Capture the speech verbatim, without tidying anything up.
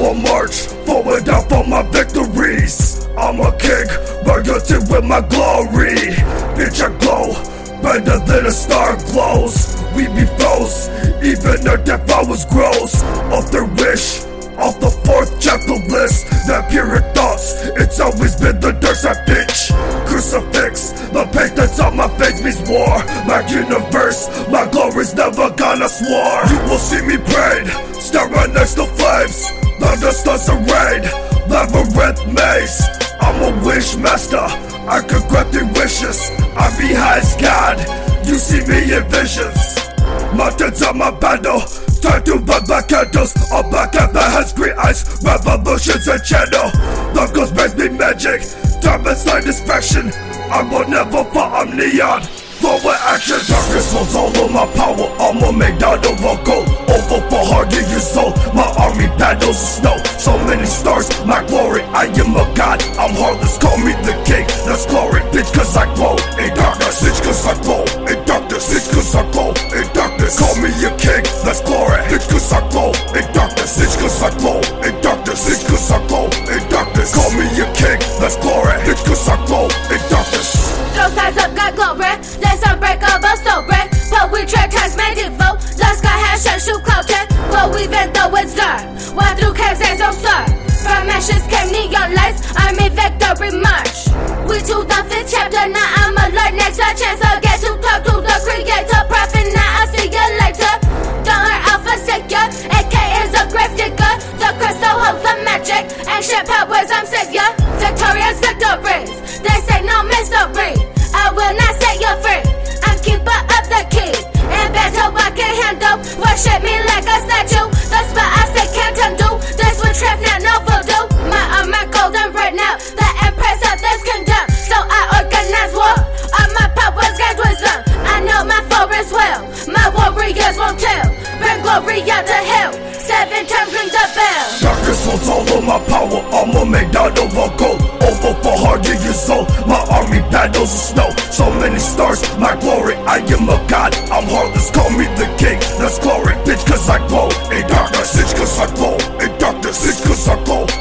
will march forward down for my victories. I'm a king, royalty with my glory. Bitch, I glow, better than a star glows. We be foes, even our death hours grows. Off their wish, off the fourth chapter list. That pure thoughts, it's always been the dark side, bitch. Crucifix, the paint that's on my face means war. My universe, my glory's never gonna swore. You will see me prayed, staring next to flames. Thunder starts to rain, labyrinth maze. I'm a wish master, I could grant three wishes. I be high as God, you see me in visions. Mountains on my battle, time to burn black candles. All black and that has green eyes, revolutions and channel. The ghost brings me magic, time and slight inspection. I will never fall, I'm neon, forward action. Darkness holds all of my power, I'ma make that over gold. Over for hard years old, my army battles the snow. So many stars, my glory, I am a god. I'm heartless, call me the king, that's glory. Bitch, cause I glow in darkness, bitch, cause I glow in darkness, bitch, cause I glow in darkness. Call me a king, that's glory. Bitch, cause I glow in darkness, bitch, cause I glow in darkness, bitch, cause I glow in darkness. Call me a king, that's glory. Bitch, cause I glow in darkness. Those eyes up, got glory. Let's unbreakable story. But we track has medieval. Lost got hash and shoe clothing. But we even though it's dark. Walk through caves as no start. From ashes came neon lights. Army victory march. We to the fifth chapter. Now I'm alert. Next a chance to get to talk to the creator. Prophet, now I'll see you later. Don't hurt Alpha Savior. A K is a grave digger. The crystal holds the magic. Ancient powers, I'm savior. Victorious victories. They say no mystery. I will not set you free. I'm keeper of the key. In battle I can handle. Worship me like a statue. The spell I say can't undo. This witchcraft now no voodoo. My armor golden right now. The empress of this kingdom. So I organize war. All my powers gain wisdom. I know my forest well. My warriors won't tell. Bring glory out the hill. Seven times ring the bell. Darkness holds all of my power, I'ma make that over gold. Over for hard years old, my army battles the snow. So many stars, my glory, I am a god. I'm heartless, call me the king, that's glory. Bitch, cause I glow in darkness, bitch, cause I glow in darkness, bitch, cause I glow